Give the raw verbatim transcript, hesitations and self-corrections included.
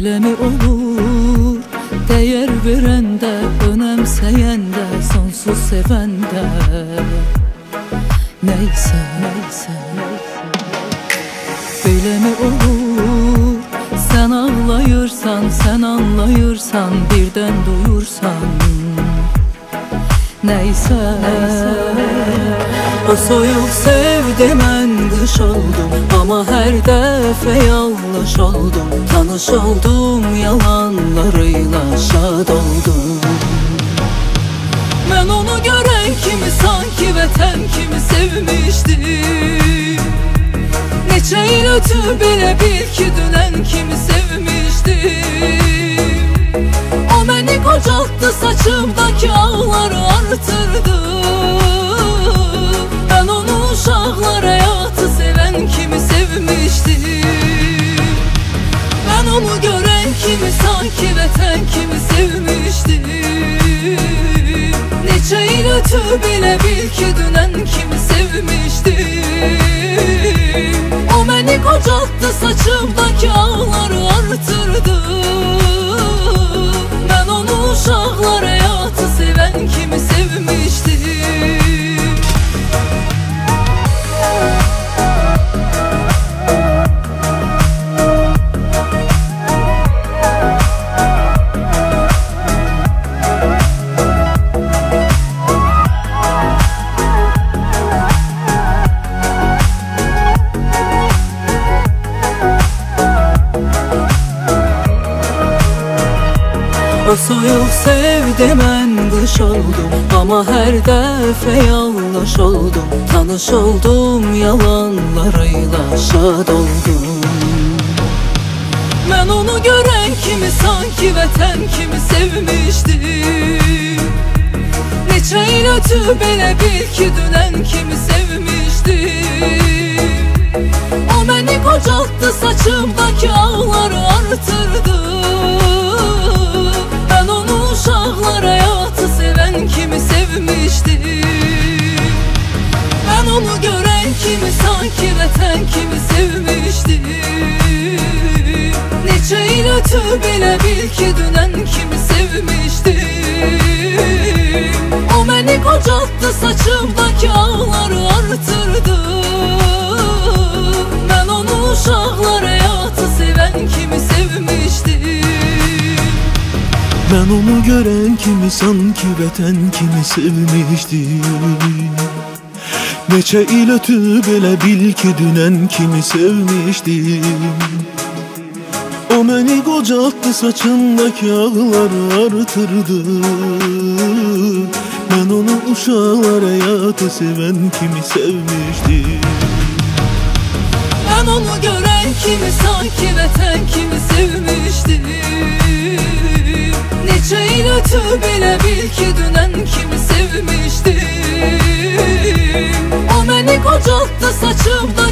Böyle mi olur? Değer verende, önemseyende, sonsuz sevende. Neyse, neyse, böyle mi olur? Sen ağlayırsan, sen anlayırsan, birden duyursan. Neyse, o soyuq sevdim, mən qış oldum, ama her dəfə yanlış oldum. Tanış oldum, yalanlarıyla şad oldum. Mən onu görən kimi sanki vətən kimi sevmişdim. Neçə il ötüb elə bil ki dünən kimi sevmişdim. O məni qocaltdı, saçımdaki ağları artırdı. Ben onu uşaqlar həyatı sevən kimi sevmişdim. Ben onu görən kimi sanki vətən kimi sevmişdim. Neçə il ötüb elə bil ki dünən kimi sevmişdim. O məni qocaltdı, saçımdaki ağları artırdı. Ben onu uşaqlar həyatı sevən kimi sevmişdim. O soyuq sevdim, mən qış oldum, ama her dəfə yanlış oldum. Tanış oldum, yalanlarıyla şad oldum. Mən onu görən kimi sanki vətən kimi sevmişdim. Neçə il ötüb elə bil ki dünən kimi sevmişdim. O məni qocaltdı, saçımdaki ağları artırdı. Ben onu uşaqlar həyatı sevən kimi sevmişdim. Ben onu görən kimi sanki vətən kimi sevmişdim. Neçə il ötüb elə bil ki dünən kimi sevmişdim. O məni qocaltdı, saçımdaki ağları artırdı. Ben onu uşaqlar həyatı sevən kimi sevmişdim. Ben onu gören kimi sanki vətən kimi sevmişdim. Neçə il ötüb elə bil ki dünən kimi sevmişdim. O məni qocaltdı, saçındaki ağları artırdı. Ben onu uşaqlar həyatı sevən kimi sevmişdim. Ben onu görən kimi sanki vətən kimi sevmişdim. Neçə il ötüb elə bil ki dünən kimi sevmişdim. O məni qocaltdı, saçımda